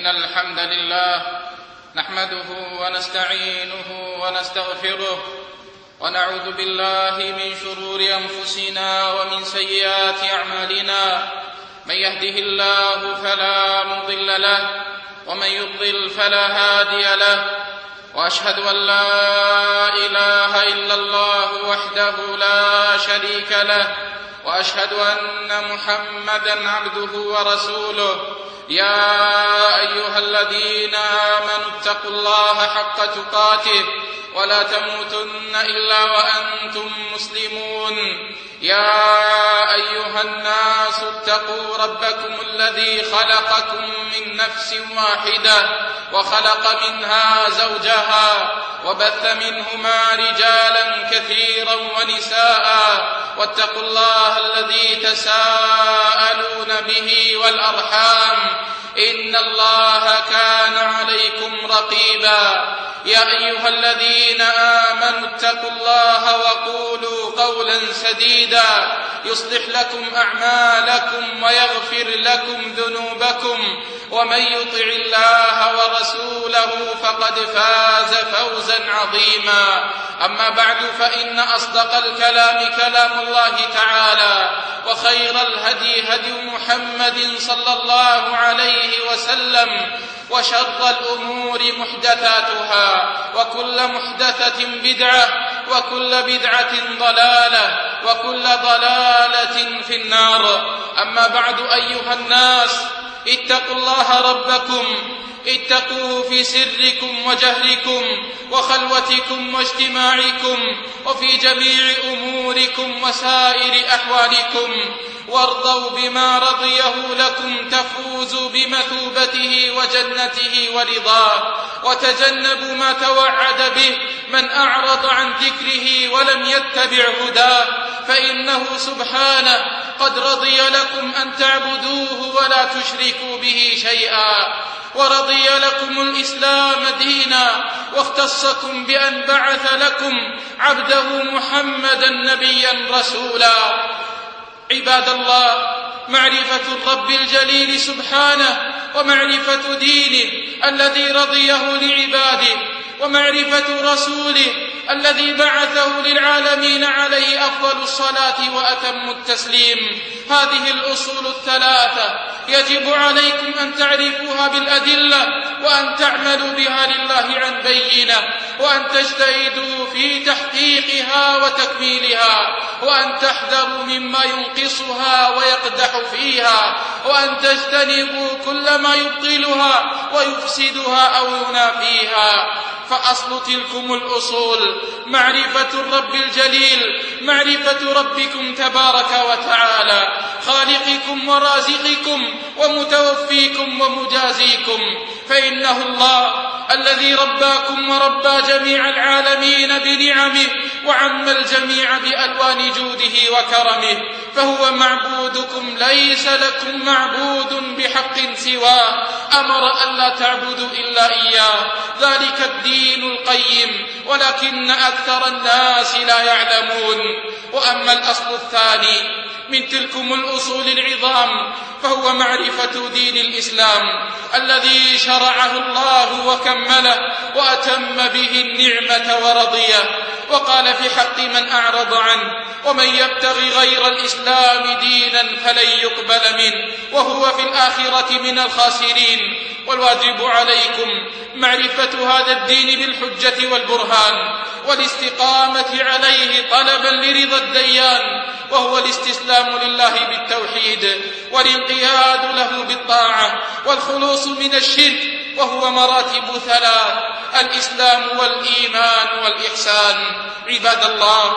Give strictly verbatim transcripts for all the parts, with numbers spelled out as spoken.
إن الحمد لله نحمده ونستعينه ونستغفره ونعوذ بالله من شرور أنفسنا ومن سيئات أعمالنا. من يهده الله فلا مضل له ومن يضلل فلا هادي له، وأشهد أن لا إله إلا الله وحده لا شريك له، وأشهد أن محمدا عبده ورسوله. يا أيها الذين آمنوا اتقوا الله حق تقاته ولا تموتن إلا وأنتم مسلمون. يا أيها الناس اتقوا ربكم الذي خلقكم من نفس واحدة وخلق منها زوجها وبث منهما رجالا كثيرا ونساء، واتقوا الله الذي تساءلون به والأرحام إن الله كان عليكم رقيبا. يا أيها الذين آمنوا اتقوا الله وقولوا قولا سديدا يصلح لكم أعمالكم ويغفر لكم ذنوبكم، ومن يطع الله ورسوله فقد فاز فوزا عظيما. أما بعد، فإن أصدق الكلام كلام الله تعالى، وخير الهدي هدي محمد صلى الله عليه وسلم، وشر الأمور محدثاتها، وكل محدثة بدعة، وكل بدعة ضلالة، وكل ضلالة في النار. أما بعد، أيها الناس، اتقوا الله ربكم، اتقوه في سركم وجهركم وخلوتكم واجتماعكم وفي جميع أموركم وسائر أحوالكم، وارضوا بما رضيه لكم تفوزوا بمثوبته وجنته ورضاه، وتجنبوا ما توعد به من أعرض عن ذكره ولم يتبع هداه، فإنه سبحانه قد رضي لكم أن تعبدوه ولا تشركوا به شيئا، ورضي لكم الإسلام دينا، واختصكم بأن بعث لكم عبده محمدا نبيا رسولا. عباد الله، معرفة الرب الجليل سبحانه ومعرفة دينه الذي رضيه لعباده، ومعرفة رسوله الذي بعثه للعالمين عليه أفضل الصلاة وأتم التسليم، هذه الأصول الثلاثة يجب عليكم أن تعرفوها بالأدلة، وأن تعملوا بها لله عن بينة، وأن تجتهدوا في تحقيقها وتكميلها، وأن تحذروا مما ينقصها ويقدح فيها، وأن تجتنبوا كل ما يبطلها ويفسدها أو ينافيها. فأصل تلكم الأصول معرفة الرب الجليل، معرفة ربكم تبارك وتعالى، خالقكم ورازقكم ومتوفيكم ومجازيكم، فإنه الله الذي رباكم وربى جميع العالمين بنعمه، وعم الجميع بألوان جوده وكرمه، فهو معبودكم، ليس لكم معبود بحق سواه، أمر ألا تعبدوا إلا إياه، ذلك الدين القيم، ولكن أكثر الناس لا يعلمون. وأما الأصل الثاني من تلكم الأصول العظام فهو معرفة دين الإسلام الذي شرعه الله وكمله وأتم به النعمة ورضيه، وقال في حق من أعرض عنه: ومن يبتغي غير الإسلام دينا فلن يقبل منه وهو في الآخرة من الخاسرين. والواجب عليكم معرفة هذا الدين بالحجة والبرهان، والاستقامة عليه طلبا لرضا الديان، وهو الاستسلام لله بالتوحيد، والانقياد له بالطاعة، والخلوص من الشرك، وهو مراتب ثلاث: الإسلام والإيمان والإحسان. عباد الله،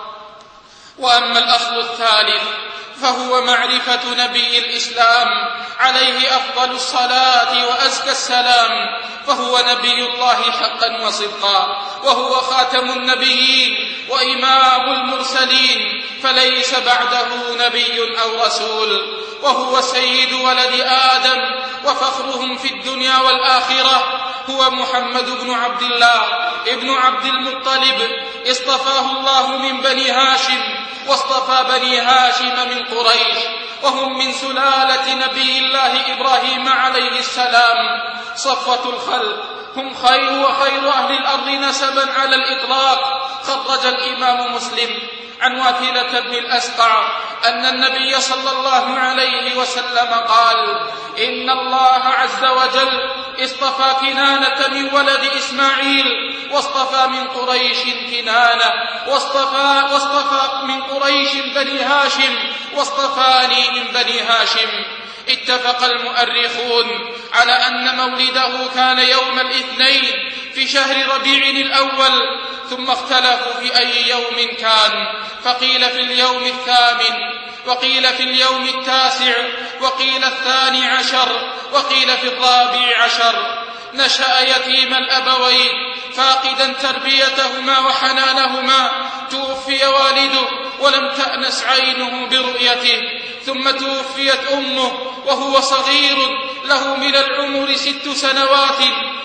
وأما الأصل الثالث فهو معرفة نبي الإسلام عليه أفضل الصلاة وأزكى السلام، فهو نبي الله حقا وصدقا، وهو خاتم النبيين وإمام المرسلين، فليس بعده نبي أو رسول، وهو سيد ولد آدم وفخرهم في الدنيا والآخرة. هو محمد بن عبد الله ابن عبد المطلب، اصطفاه الله من بني هاشم، واصطفى بني هاشم من قريش، وهم من سلالة نبي الله إبراهيم عليه السلام، صفوة الخلق، هم خير وخير أهل الأرض نسبا على الإطلاق. خرج الإمام مسلم عن واثلة بن الأسقع أن النبي صلى الله عليه وسلم قال: إن الله عز وجل اصطفى كنانة من ولد إسماعيل، واصطفى من قريش كنانة، واصطفى, واصطفى من قريش بني هاشم، واصطفاني من بني هاشم. اتفق المؤرخون على أن مولده كان يوم الاثنين في شهر ربيع الأول، ثم اختلفوا في أي يوم كان، فقيل في اليوم الثامن، وقيل في اليوم التاسع، وقيل الثاني عشر، وقيل في الرابع عشر. نشأ يتيم الأبوين فاقدا تربيتهما وحنانهما، توفي والده ولم تأنس عينه برؤيته، ثم توفيت أمه وهو صغير له من العمر ست سنوات،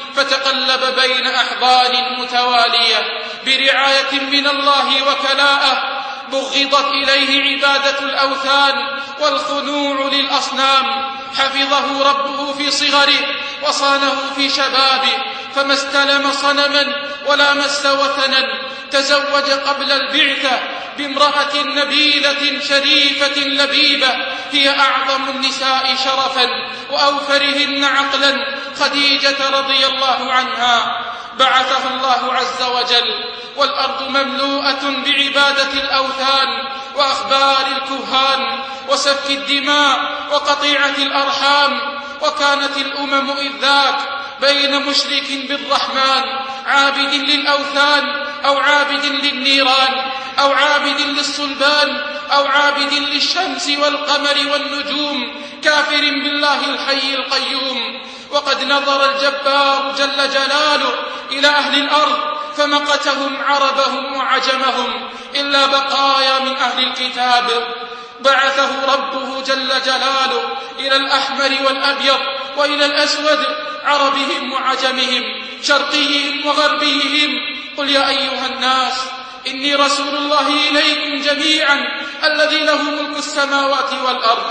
فتقلب بين أحضان متوالية برعاية من الله وكلاءه. بغضت إليه عبادة الأوثان والخنوع للأصنام، حفظه ربه في صغره وصانه في شبابه، فما استلم صنما ولا مس وثنا. تزوج قبل البعثة بامرأة نبيلة شريفة لبيبة، هي أعظم النساء شرفا وأوفرهن عقلا، خديجة رضي الله عنها. بعثه الله عز وجل والأرض مملوءة بعبادة الأوثان وأخبار الكهان وسفك الدماء وقطيعة الأرحام، وكانت الأمم إذ ذاك بين مشرك بالرحمن عابد للأوثان، أو عابد للنيران، أو عابد للصلبان، أو عابد للشمس والقمر والنجوم، كافر بالله الحي القيوم. وقد نظر الجبار جل جلاله إلى أهل الأرض فمقتهم عربهم وعجمهم إلا بقايا من أهل الكتاب. بعثه ربه جل جلاله إلى الأحمر والأبيض وإلى الأسود، عربهم وعجمهم، شرقيهم وغربيهم. قل يا أيها الناس إني رسول الله إليكم جميعا الذي له ملك السماوات والأرض،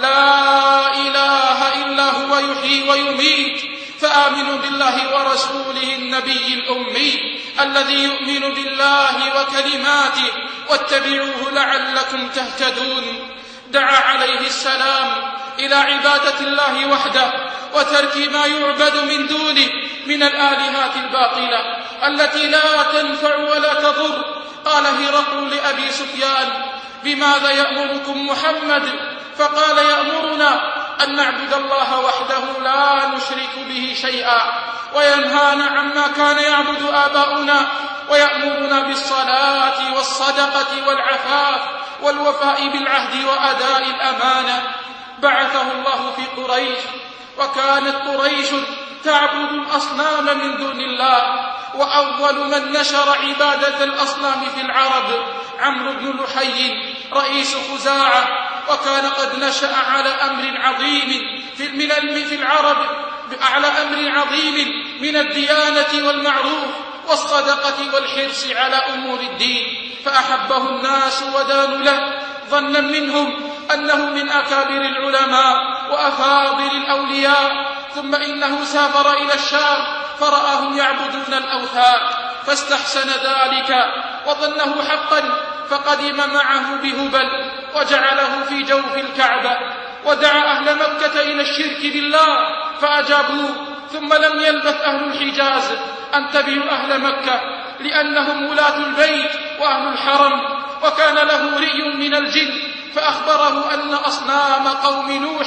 لا إله إلا هو يحيي ويميت، فآمنوا بالله ورسوله النبي الأمي الذي يؤمن بالله وكلماته واتبعوه لعلكم تهتدون. دعا عليه السلام إلى عبادة الله وحده وترك ما يعبد من دونه من الآلهات الباطلة التي لا تنفع ولا تضر. قال هرقل لأبي سفيان: بماذا يأمركم محمد؟ فقال: يأمرنا أن نعبد الله وحده لا نشرك به شيئا، وينهانا عما كان يعبد آباؤنا، ويأمرنا بالصلاة والصدقة والعفاف والوفاء بالعهد وأداء الأمانة. بعثه الله في قريش، وكانت قريش تعبد الأصنام من دون الله، وأول من نشر عبادة الأصنام في العرب عمرو بن لحي رئيس خزاعة، وكان قد نشأ على أمر عظيم في الملل في العرب، على أمر عظيم من الديانة والمعروف والصدقة والحرص على أمور الدين، فأحبه الناس ودانوا له، ظنا منهم أنه من أكابر العلماء وأفاضل الأولياء. ثم إنه سافر إلى الشام فرآهم يعبدون الأوثان فاستحسن ذلك وظنه حقا، فقدم معه بهبل وجعله في جوف الكعبة، ودعا أهل مكة إلى الشرك بالله فأجابوه. ثم لم يلبث أهل الحجاز أن تبعوا أهل مكة لأنهم ولاة البيت وأهل الحرم، وكان له رئي من الجن فأخبره أن أصنام قوم نوح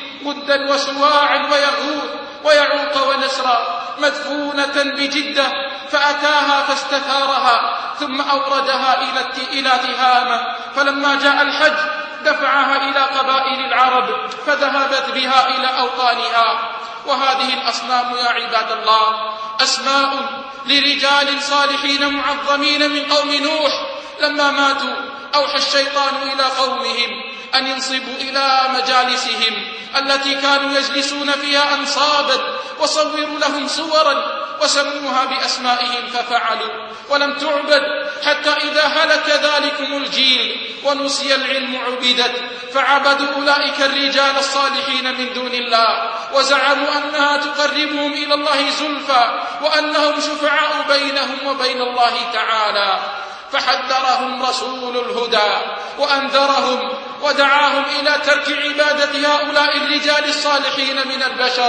ودا وسواعا ويغوث ويعوق ونسرا مدفونة بجدة، فأتاها فاستثارها ثم أوردها إلى تهامة، فلما جاء الحج دفعها إلى قبائل العرب فذهبت بها إلى أوطانها. وهذه الأصنام يا عباد الله أسماء لرجال صالحين معظمين من قوم نوح، لما ماتوا أوحى الشيطان إلى قومهم أن ينصبوا إلى مجالسهم التي كانوا يجلسون فيها أنصابا، وصوروا لهم صورا وسموها بأسمائهم ففعلوا، ولم تعبد حتى إذا هلك ذلكم الجيل ونسي العلم عبدت، فعبدوا أولئك الرجال الصالحين من دون الله وزعموا أنها تقربهم إلى الله زلفى وأنهم شفعاء بينهم وبين الله تعالى. فحذرهم رسول الهدى وأنذرهم ودعاهم إلى ترك عبادة هؤلاء الرجال الصالحين من البشر،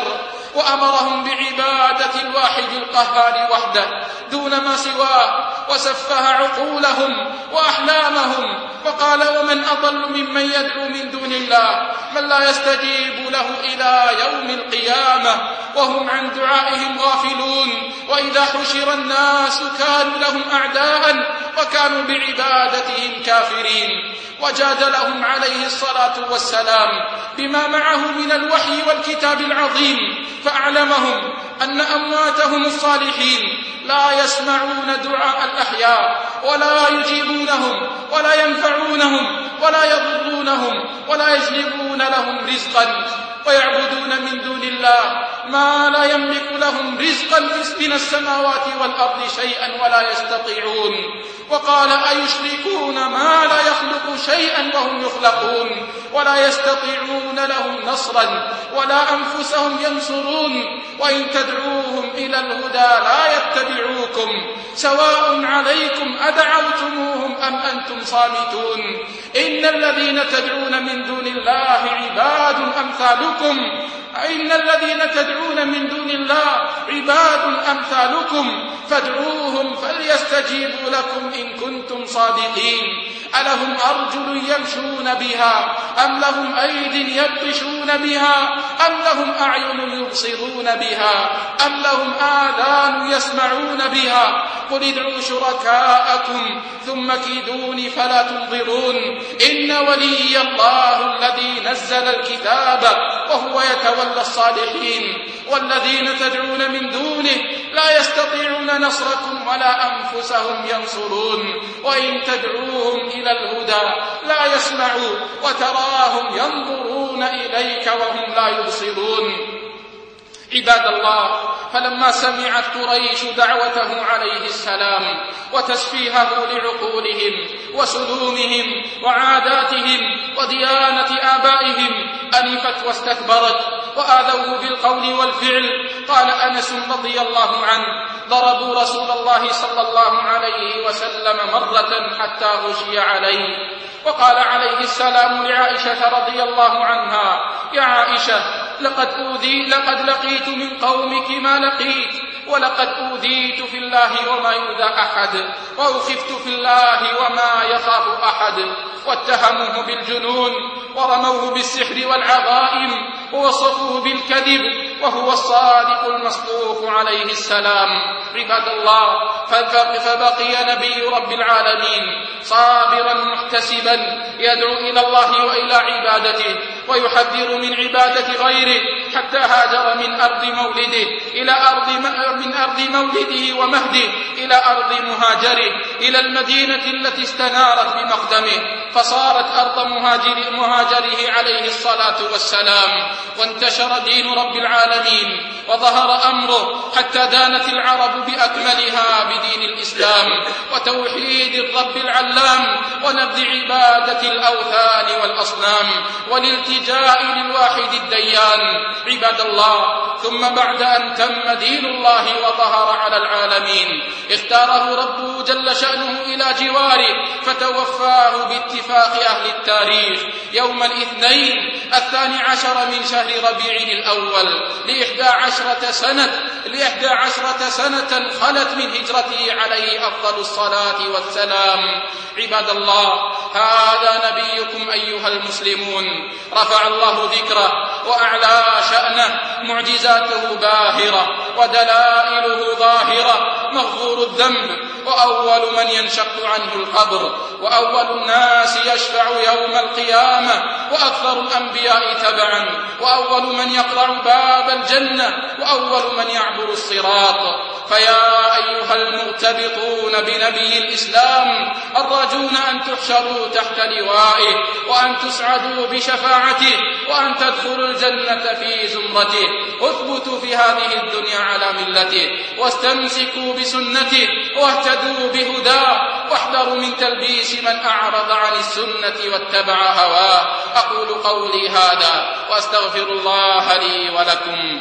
وأمرهم بعبادة الواحد القهار وحده دون ما سواه، وسفه عقولهم وأحلامهم، وقال: ومن أضل ممن يدعو من دون الله من لا يستجيب له إلى يوم القيامة وهم عن دعائهم غافلون، وإذا حشر الناس كانوا لهم أعداء وكانوا بعبادتهم كافرين. وجادلهم عليه الصلاة والسلام بما معه من الوحي والكتاب العظيم، فأعلمهم أن أمواتهم الصالحين لا يسمعون دعاء الأحياء ولا يجيبونهم ولا ينفعونهم ولا يضرونهم ولا يجلبون لهم رزقا، ويعبدون من دون الله ما لا يملك لهم رزقا من السماوات والأرض شيئا ولا يستطيعون. وقال: أيشركون ما لا يخلق شيئا وهم يخلقون ولا يستطيعون لهم نصرا ولا أنفسهم ينصرون، وإن تدعوهم إلى الهدى لا يتبعوكم، سواء عليكم أدعوتموهم أم أنتم صامتون. إن الذين تدعون من دون الله عباد أمثالكم إن الذين تدعون من دون الله عباد أمثالكم فادعوهم فليستجيبوا لكم إن كنتم صادقين. ألهم أرجل يمشون بها أم لهم أيد يبطشون بها أم لهم أعين يبصرون بها أم لهم آذان يسمعون بها؟ قل ادعوا شركاءكم ثم كيدوني فلا تنظرون. إن ولي الله الذي نزل الكتاب وهو يتولى الصالحين، والذين تدعون من دونه لا يستطيعون نصركم ولا أنفسهم ينصرون، وإن تدعوهم إلى الهدى لا يسمعوا وتراهم ينظرون إليك وهم لا يبصرون. عباد الله، فلما سمعت قريش دعوته عليه السلام وتسفيهه لعقولهم وسلومهم وعاداتهم وديانة آبائهم أنفت واستكبرت وآذوه بالقول والفعل. قال أنس رضي الله عنه: ضربوا رسول الله صلى الله عليه وسلم مرة حتى غشي عليه. وقال عليه السلام لعائشة رضي الله عنها: يا عائشة، لقد أوذي لقد لقيت من قومك ما لقيت، ولقد أوذيت في الله وما يؤذى أحد، وأخفت في الله وما يخاف أحد. واتهموه بالجنون ورموه بالسحر والعظائم ووصفوه بالكذب وهو الصادق المصدوق عليه السلام. عباد الله، فبقي نبي رب العالمين صابرا محتسبا يدعو إلى الله وإلى عبادته ويحذر من عبادة غيره، حتى هاجر من أرض مولده إلى أرض من أرض مولده ومهده إلى أرض مهاجره، إلى المدينة التي استنارت بمقدمه، فصارت أرض مهاجر مهاجره عليه الصلاة والسلام، وانتشر دين رب العالمين وظهر أمره، حتى دانت العرب بأكملها بدين الإسلام وتوحيد الرب العلام ونبذ عبادة الأوثان والأصنام والالتجاء للواحد الديان. عباد الله، ثم بعد أن تم دين الله وظهر على العالمين، اختاره ربه جل شأنه إلى جواره فتوفاه باتفاق أهل التاريخ يوم الاثنين الثاني عشر من شهر ربيع الأول لإحدى عشرة سنة لإحدى عشرة سنة خلت من هجرته عليه أفضل الصلاة والسلام. عباد الله، هذا نبيكم أيها المسلمون، رفع الله ذكره وأعلى شأنه، معجزاته باهرة ودلائله ظاهرة، مغفور الذنب، وأول من ينشق عنه القبر، وأول الناس يشفع يوم القيامة، وأكثر الأنبياء تبعا، وأول من يقرع باب الجنة، وأول من يعبر الصراط. فيا أيها المغتبطون بنبي الإسلام الراجون أن تحشروا تحت لوائه، وأن تسعدوا بشفاعته، وأن تدخلوا الجنة في زمرته، اثبتوا في هذه الدنيا على ملته، واستمسكوا بسنته، واهتدوا بهداه، وأخطر من تلبيس من أعرض عن السنة واتبع هواه. أقول قولي هذا وأستغفر الله لي ولكم.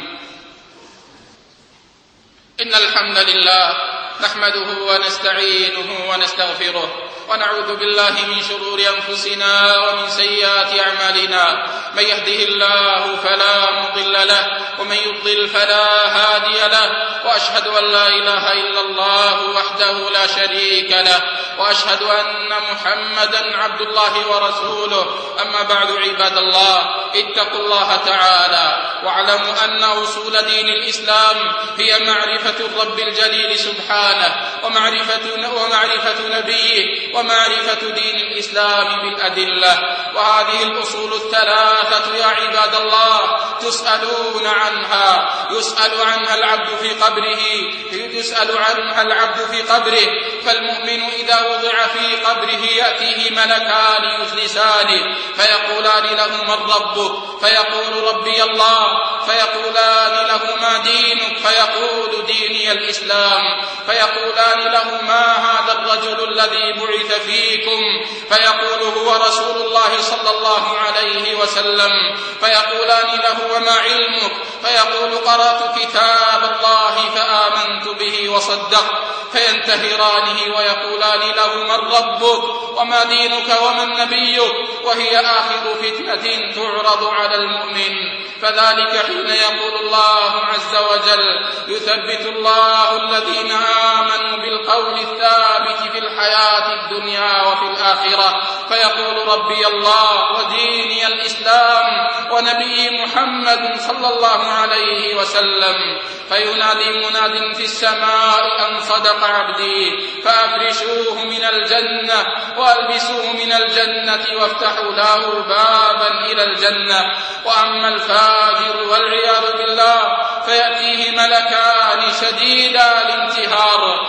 إن الحمد لله نحمده ونستعينه ونستغفره ونعوذ بالله من شرور أنفسنا ومن سيئات أعمالنا. من يهده الله فلا مضل له ومن يضلل فلا هادي له، وأشهد أن لا إله إلا الله وحده لا شريك له، وأشهد أن محمدا عبد الله ورسوله. أما بعد، عباد الله، اتقوا الله تعالى واعلموا أن أصول دين الإسلام هي معرفة الرب الجليل سبحانه ومعرفة, ومعرفة نبيه ومعرفة دين الإسلام بالأدلة. وهذه الأصول الثلاثة يا عباد الله تسألون عنها يسأل عنها العبد في قبره يسأل عنها العبد في قبره. فالمؤمن إذا وضع في قبره يأتيه ملكان يجلسانه فيقولان له من ربك؟ فيقول ربي الله. فيقولان له ما دينك؟ فيقول ديني الإسلام. فيقولان له ما هذا الرجل الذي بعث فيكم؟ فيقول هو رسول الله صلى الله عليه وسلم. فيقولان له وما علمك؟ فيقول قرأت كتاب الله فآمنت به وصدقت. فينتهرانه ويقولان له من ربك وما دينك ومن نبيك؟ وهي آخر فتنة تعرض على المؤمن. فذلك حين يقول الله عز وجل يثبت الله الذين آمنوا بالقول الثابت في الحياة الدنيا وفي الآخرة. فيقول ربي الله وديني الإسلام ونبي محمد صلى الله عليه وسلم. فينادي مناد في السماء أن صدق عبدي فأفرشوه من الجنة وألبسوه من الجنة وافتحوا له بابا إلى الجنة. وأما الفاجر والعياذ بالله فيأتيه ملكان شديدا الانتهار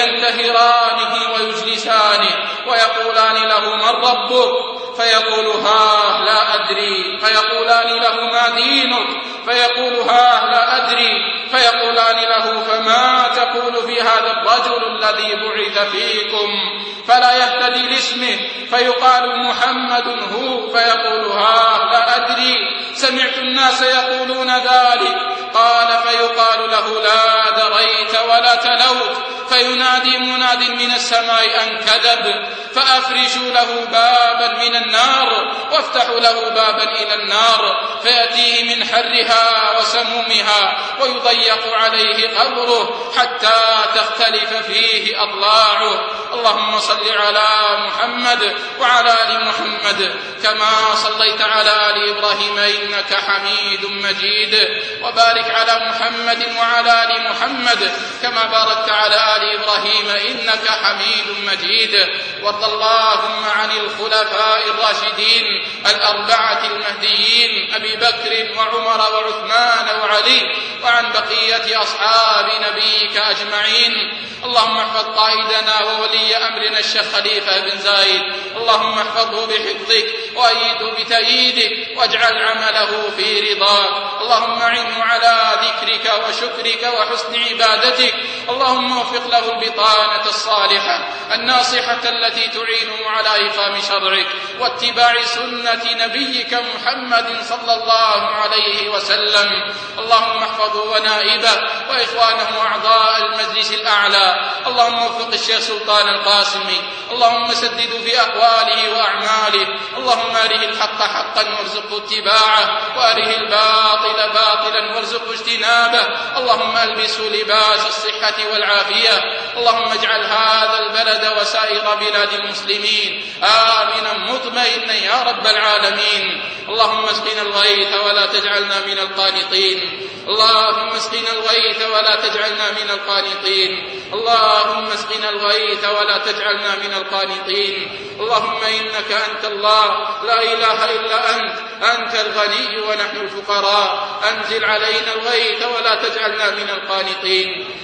فينتهرانه ويجلسانه ويقولان له من ربك؟ فيقول ها لا أدري. فيقولان له ما دينك؟ فيقول ها لا أدري. فيقولان له فما تقول في هذا الرجل الذي بعث فيكم؟ فلا يهتدي لاسمه فيقال محمد هو. فيقول ها لا أدري، سمعت الناس يقولون ذلك. قال فيقال له لا دريت ولا تلوت. فينادي مناد من السماء أن كذب فأفرشوا له بابا من النار وافتحوا له بابا إلى النار فيأتيه من حرها وسمومها ويضيق عليه قبره حتى تختلف فيه أضلاعه. اللهم صل على محمد وعلى آل محمد كما صليت على آل إبراهيم إنك حميد مجيد، وبارك على محمد وعلى آل محمد كما باركت على آل إبراهيم إنك حميد مجيد. وارض اللهم عن الخلفاء الراشدين الأربعة المهديين أبي بكر وعمر وعثمان وعلي وعن بقية أصحاب نبيك أجمعين. اللهم احفظ قائدنا وولي أمرنا الشيخ خليفة بن زايد، اللهم احفظه بحفظك وأيده بتأييدك واجعل عمله في رضاك. اللهم أعنه على ذكرك وشكرك وحسن عبادتك. اللهم وفق له البطانة الصالحة الناصحة التي تعينه على إقام شرعك واتباع سنة نبيك محمد صلى الله عليه وسلم. اللهم احفظه ونائبه وإخوانه أعضاء المجلس الأعلى. اللهم وفق الشيخ سلطان القاسمي، اللهم سدده في أقواله وأعماله. اللهم أره الحق حقا وارزقه اتباعه وأره الباطل باطلا وارزقه اجتنابه. اللهم ألبسه لباس الصحة والعافية. اللهم اجعل هذا البلد وسائر بلاد المسلمين آمنا مطمئنا يا رب العالمين. اللهم اسقنا الغيث ولا تجعلنا من القانطين. اللهم اسقنا الغيث ولا تجعلنا من القانطين. اللهم اسقنا الغيث ولا تجعلنا من القانطين. اللهم إنك أنت الله لا إله إلا أنت، أنت الغني ونحن الفقراء. أنزل علينا الغيث ولا تجعلنا من القانطين.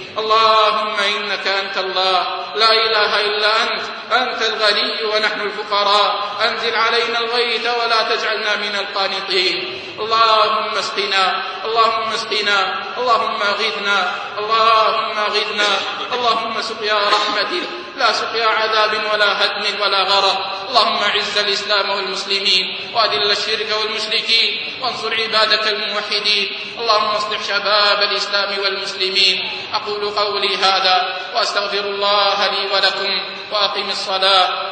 اللهم إنك أنت الله لا إله إلا أنت، أنت الغني ونحن الفقراء، أنزل علينا الغيث ولا تجعلنا من القانطين. اللهم اسقنا اللهم اسقنا اللهم أغثنا اللهم أغثنا اللهم سقيا رحمة لا سقيا عذاب ولا هدم ولا غرق. اللهم اعز الإسلام والمسلمين وأذل الشرك والمشركين وانصر عبادك الموحدين. اللهم اصلح شباب الإسلام والمسلمين. أقول قولي هذا وأستغفر الله لي ولكم وأقم الصلاة.